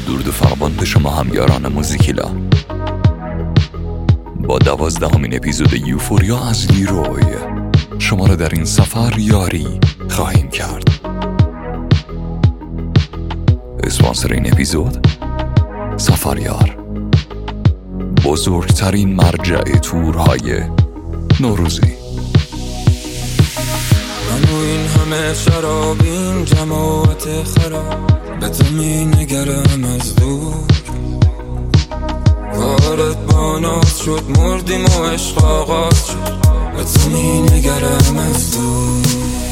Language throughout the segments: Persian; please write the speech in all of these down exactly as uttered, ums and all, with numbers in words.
درود فراوان به شما همیاران موزیکیلا. با دوازدهمین اپیزود یوفوریا از لیروی شما را در این سفر یاری خواهیم کرد. اسپانسر این اپیزود سفریار، بزرگترین مرجع تورهای نوروزی. منو این همه شرابین جماعت خراب، به تو می نگرم از دور. وارد با ناز شد مردیم و عشق آغاز شد، به تو می نگرم از دور.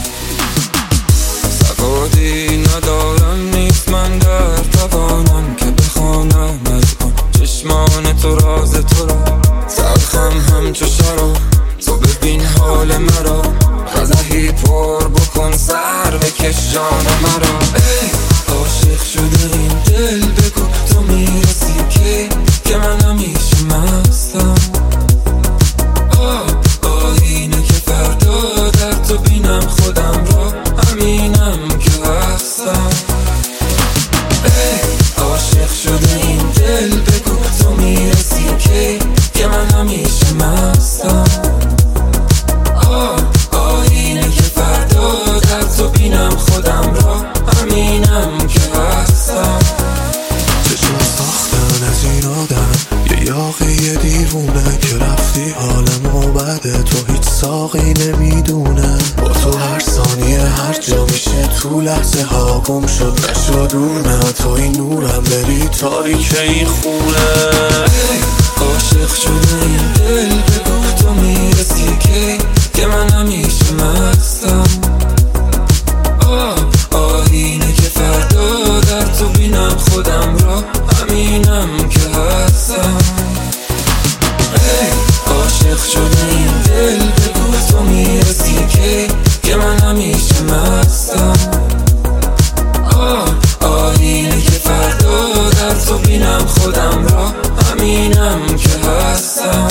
سوادی ندارم نیست من در توانم که بخوانم از آن چشمان تو راز تو را. تلخم همچو شراب تو ببین حال مرا، قدحی پر بکن سر بکش جان مرا. ای عاشق شده این دل بگو تو میرسی که که من همیشه مستم. آه آینه که فردا در تو بینم خودم را، همینم که هستم. ای عاشق شده این دل بگو تو میرسی که که من همیشه مستم. آه آینه که فردا در تو بینم خودم را، همینم که هستم. چشم ساختن از این آدم یه یاقی یه دیوونه که رفتی حالمو بده، تو هیچ ساقی نمیدونه. با تو هر ثانیه هر جا میشه تو لحظه ها گم شد نشد نه تو این نورم بری تاریک این خونه. عاشق شده این دل بگو تو میرسی که که من همیشه مستم. آه آینه که فردا در تو بینم خودم را، همینم که هستم. ای عاشق شده این دل بگو تو میرسی که که من همیشه مستم. آه آینه که فردا در تو بینم خودم را، همینم که هستم.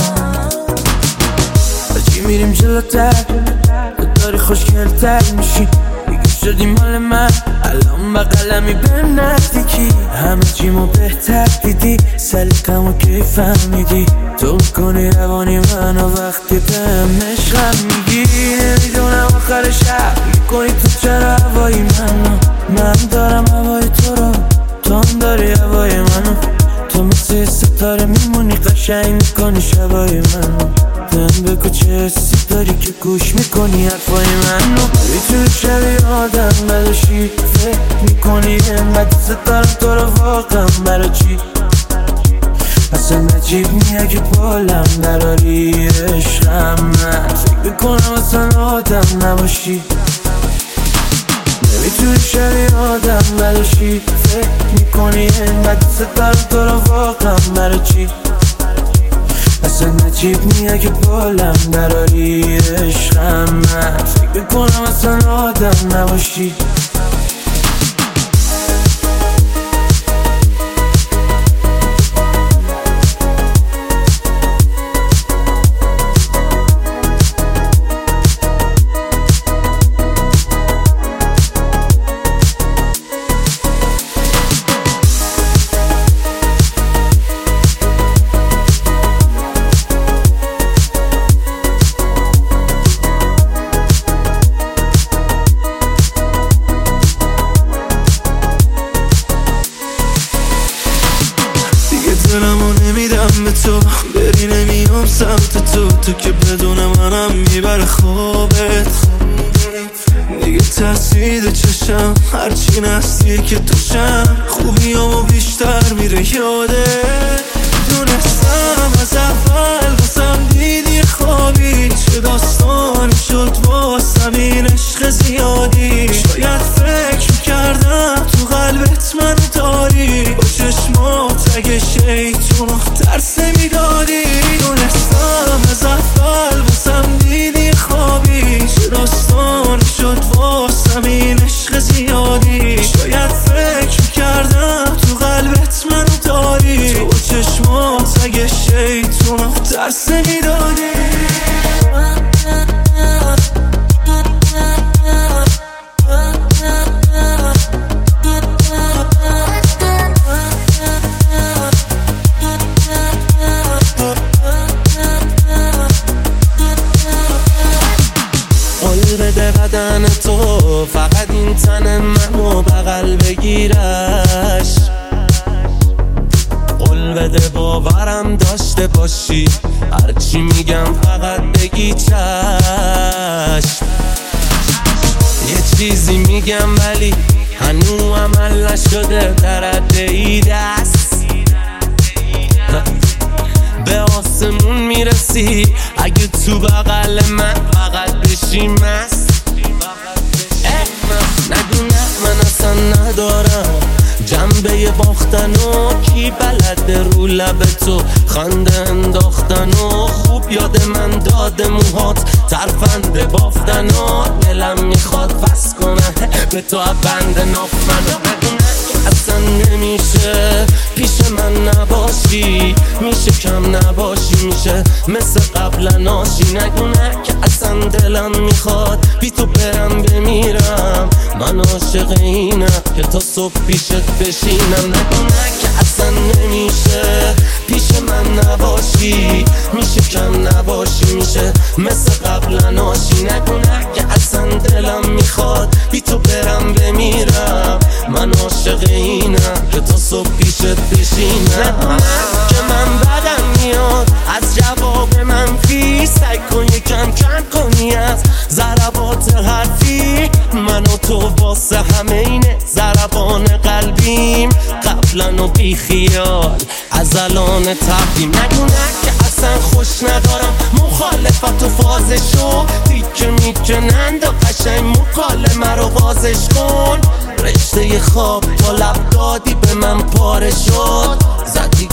بچی میریم جلوتر تو داری خوشگلتر میشی، دیگه شدی مال من الان بقلمی به نزدیکی. همه چیمو بهتر دیدی سلیقمو کی فهمیدی، تو کنی روانی منو وقتی بهم عشقم میگی. نمیدونم آخر شب میکنی تو چرا هوای منو، من دارم هوای تو رو تو هم داری هوای منو. تو مثل ستاره میمونی قشنگ میکنی شبای منو. بهم بگو چه حسی داری که گوش میکنی حرفای منو. میتونی شبیه آدم بلاشی فکر میکنی انقدر ستارم تو رو واقعا برا چی. اصلا نجیب نیه که بالم دراری عشقم. من فکر میکنم اصلا آدم نباشی. نمیتونی شبیه آدم بلاشی فکر میکنی انقدر ستارم تو رو واقعا برا چی. اصلا نجیب نیه که بالم دراری عشقم. من فکر میکنم اصلا آدم نباشی. دلمو نمیدم به تو بری نمیام سمت تو، تو که بدون منم میبره خوابت. دیگه ترسیده چشم هرچی نزدیک توشم، خوبیامو بیشتر میره یادت. دونستم از اول واسم دیدی خوابی، چه داستانی شد واسم این عشق زیادی. شاید فکر میکردم تو قلبت منو داری، با چشمات اگه شیطونو ترس نمیدادی. دونستم از اول واسم دیدی خوابی، چه داستانی شد واسم این عشق زیادی. شاید فکر میکردم تو قلبت منو داری، تو با چشمات اگه شیطونو ترس نمیدادی. بگیرش. قول بده باورم داشته باشی، هرچی میگم فقط بگی چشم. یه چیزی میگم ولی هنو عمل نشده، در عده دست به آسمون میرسی اگه تو بغل من فقط بشی مست. نگو نه من اصلا ندارم جنبه باختن و کی بلده رو لب تو خنده انداختن و خوب یاد من داده موهات ترفنده بافتن و دلم میخواد فس کنه به تو بند ناف منو. نگو نه اصلا نمیشه پیش من نباشی، میشه کم نباشی، میشه مثل قبل ناشی. نگو نه که اصلا دلم میخواد بی تو برم بمیرم، من عاشق اینم که تا صبح پیشت بشینم. نگو نه که اصلا نمیشه پیش من نباشی، میشه کم نباشی، میشه مثل قبل ناشی. نگو نه که اصلا دلم میخواد بی تو برم بمیرم، من عاشق اینم که تا صبح پیشت بشینم. که من بدم میاد از جواب منفی، سعی کن یکم کم کنی از ضربات حرفی. من و تو واسه همه اینه ضربان قلبیم، قبلا و بی خیال از الان تقدیم. نگو نه که اصلا خوش ندارم مخالفت و فازشو، تیکه میکنند و قشنگ مکالمه رو بازش کن. رشته خواب تا لب دادی به من پاره شد، زدی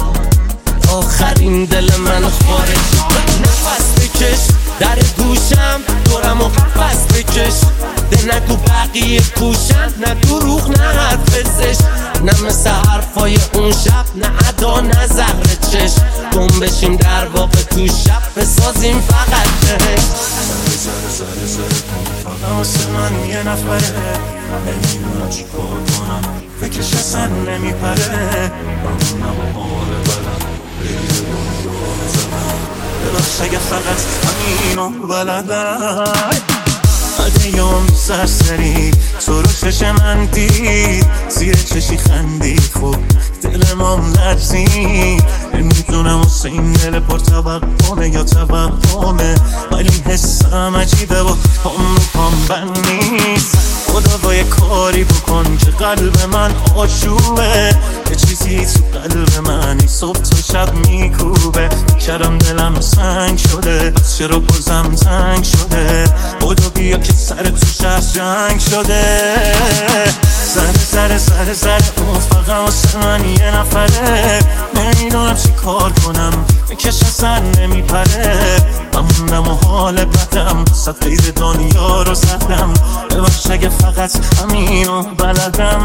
آخرین دل من خاره شد. نفس بکش در گوشم دورم و قفص بکش، ده نگو بقیه کوشن، نه دروغ نه حرف زشت، نه مثل حرفای اون شب، نه ادا نه زهر چشم. گم بشیم در واقع تو شب بسازیم فقط بهش. سر سر سر سر فقط واسه من یه نفره، نمیدونم چی کار کنم فکرش اصلا نمیپره. بمونم و حال بلم بگیره بانگاه زدم، ببخش اگه فقط همینو بلدم. عدیام سرسری تو رو چش من دید، زیر چشی خندید، خوب دل مام لرزید. نمیدونم واسه این دل پر توقعه یا توهمه، ولی حسم عجیبه و پام رو پام بند نیست. خدا با یه کاری بکن که قلب من آشوبه، یه چیزی تو قلب من صبح تا شب میکوبه. کردم دلم سنگ شده، چرا بازم تنگ شده؟ خدا بیا که سر تو شهر جنگ شده. سر سر سر سر اون فقط واسه من یه نفره، نمیدونم چی کار کنم بکش اصلا نمیپره. بموندم و حال بدم صد قید دنیا رو زدم، ببخش اگه فقط همینو بلدم.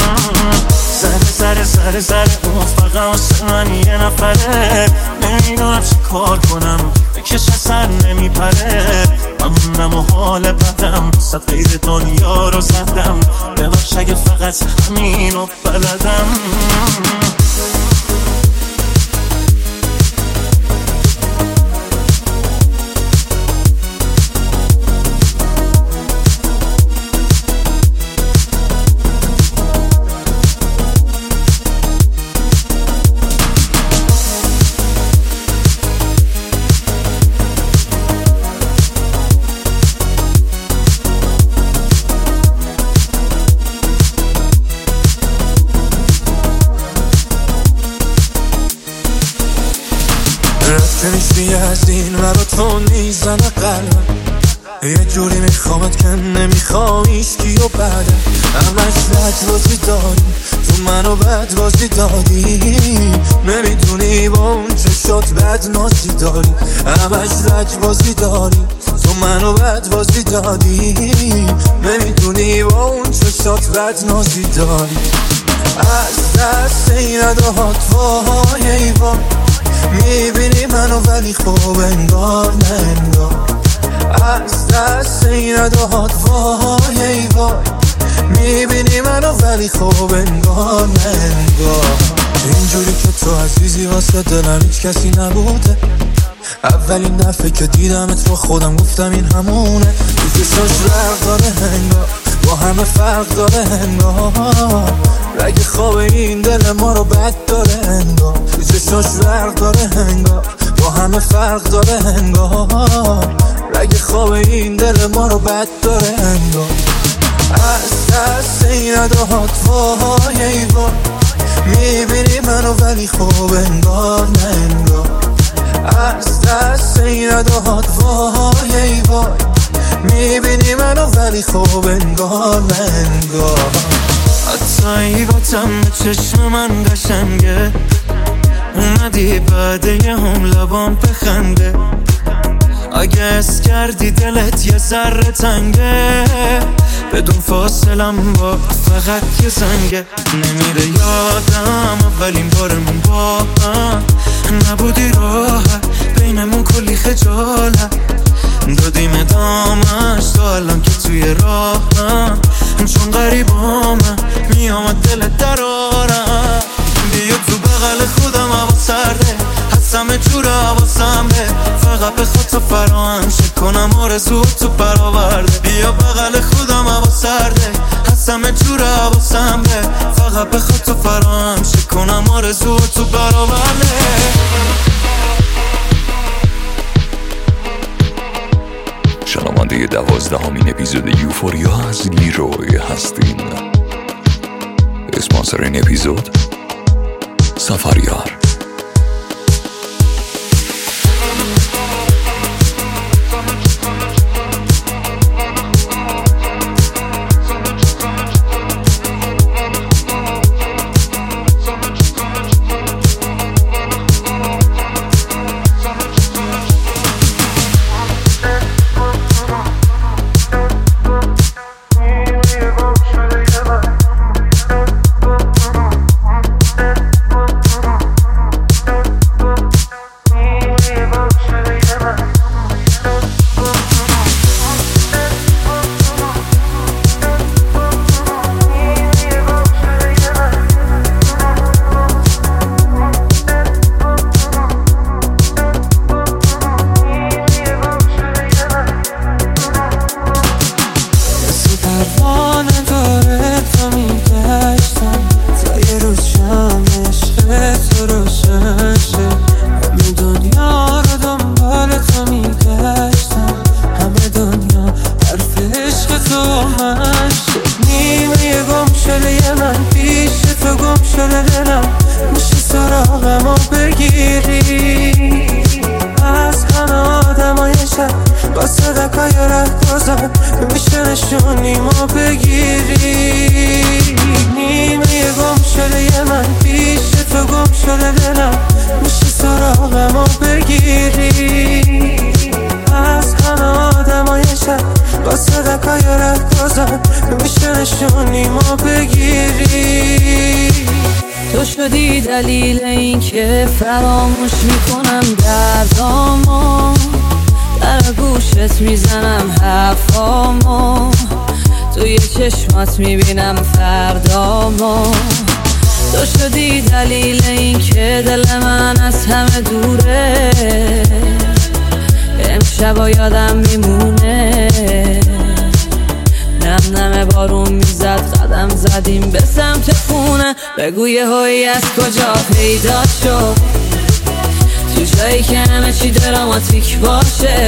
سر سر سر سر اون فقط واسه من یه نفره، نمیدونم چی کار کنم بکش اصلا نمیپره. بموندم و حال بدم صد قید دنیا رو زدم، ببخش اگه فقط همینو بلدم. نیستی از این ورا تو میزنه قلبم، یه جوری میخوامت که نمیخوایش کی و بعده. همش لجبازی داری تو منو بدبازی دادی، نمیدونی با اون چشات بد نازی داری. همش لجبازی داری تو منو بدبازی دادی، نمیدونی با اون چشات بد نازی داری. از دست این ادهات وای ای وای، میبینی منو ولی خوب انگار نه انگار. از دست این ادهات وای ای وای، میبینی منو ولی خوب انگار نه انگار. اینجوری که تو عزیزی واسه دلم هیچ کسی نبوده، اولین دفعه که دیدمت رو خودم گفتم این همونه. تو کساش رفت داره هنگار، با همه فرق داره انگار، رگ خواب این دل ما رو بد داره انگار، چشاش ورق داره انگار، با همه فرق داره انگار، رگ خواب این دل ما رو بد داره انگار. از دست این اداهات وای ای وای، میبینی منو ولی خوب انگار نه انگار. از دست این اداهات وای ای وای، میبینی منو ولی خوب انگار نه انگار. حتی ای با تم چشم من قشنگه، اومدی بعد یه هم لبام بخنده، اگه اس کردی دلت یه ذره تنگه، بدون فاصلم با فقط یه زنگه. نمیره یادم اولین بارمون با هم، نبودی راحت بینمون کلی خجالت، دادیم ادامش تا الان که توی راهم، چون غریبامم میامد دلت درارم. بیا تو بغل خودم هوا سرده، همه جور حواسم به، فقط بخواد تو فراهم شه کنم آرزو تو برآورده. بیا بغل خودم هوا سرده، همه جور حواسم به، فقط بخواد تو فراهم شه کنم آرزو تو برآورده. شنونده دوازدهمین اپیزود یوفوریا از لیروی هستین. اسپانسر این اپیزود سفریار. میشه نشونی ما بگیری، نیمه گم شده من پیش تو گم شده دلم، میشه سراغ ما بگیری. از همه آدمای شب با صدقای رقصان میشه نشونی ما بگیری. تو شدی دلیل این که فراموش میکنم دردامو، در گوشت میزنم حرفامو، توی چشمات میبینم فردامو. تو شدی دلیل این که دل من از همه دوره، امشبا یادم میمونه. نم نم بارون میزد قدم زدیم به سمت خونه، بگو یه هایی از کجا پیدا شد، تو جایی که همه چی دراماتیک باشه.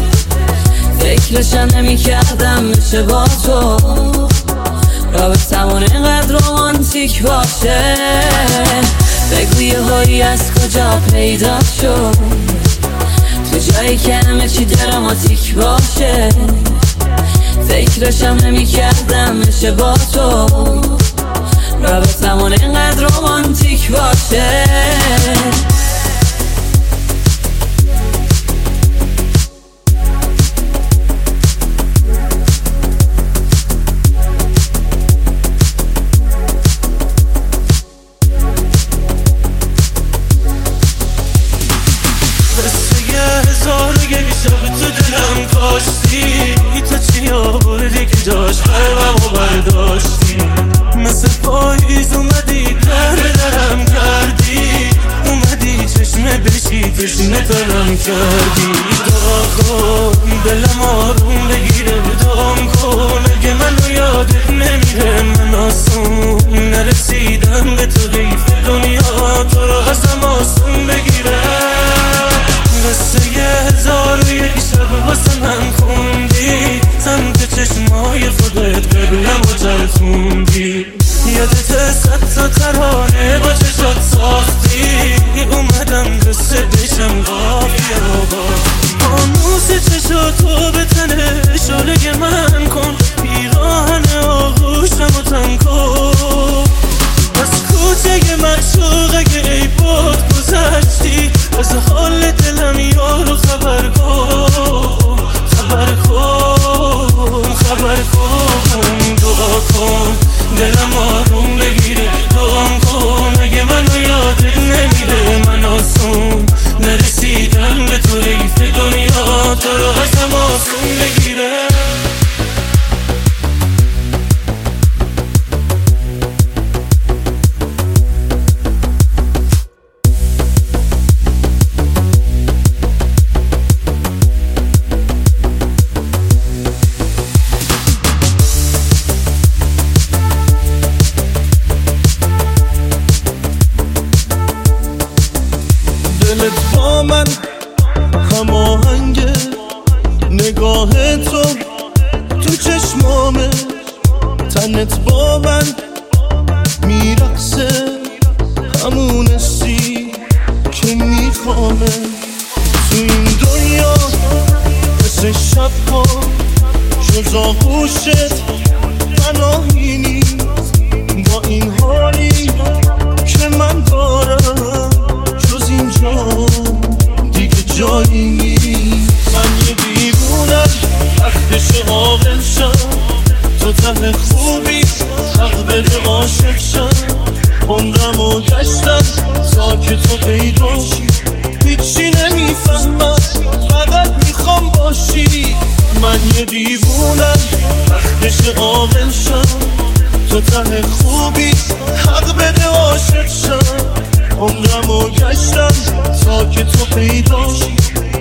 فکرشم نمی کردم میشه با تو رابطمون اینقدر رومانتیک باشه. بگو یه هایی از کجا پیدا شد، تو جایی که همه چی دراماتیک باشه. فکرشم نمی کردم میشه با تو رابطمون اینقدر رومانتیک باشه. داشت قلبمو برداشتی، مثل پاییز اومدی در درم کردی، اومدی چشم بشی تشنه ترم کردی. دعا کن دلم آروم بگیره، دعام کن اگه منو یاد موندی. یادت صد تا ترانه با چشات ساختی، اومدم قصه بشم قافیه رو با آنوس چشاتو به تنه شالگ من کن، پیراهن آغوشم و تن کن. از کوچه معشوقه ای بود گذشتی، از حال دلم یارو خبر کن، خبر کن، خبر کن. دعا کن دلم آروم بگیره، دعا کن اگه منو یادت نمیره. من آسون نرسیدم به تو ریف دنیا، تو رو قسم آسون بگیره. دلت با من هماهنگه، نگاه تو تو چشمامه، تنت با من میرقصه، همون حسی که میخوامه. تو این دنیا مثل شبها جز آغوشت پناهی نیست، با این حالی که من دارم جز اینجا دیگه جایی نیست. من یه دیوونم وقتش عاقل شم، تو ته خوبی حق بده عاشق شم. عمرمو گشتم تا که تو پیدا شی، هیچی نمیفهمم فقط میخوام باشی. من یه دیوونم وقتش عاقل شم، تو ته خوبی حق بده عاشق شم. عمرمو گشتم تا که تو پیدا شی،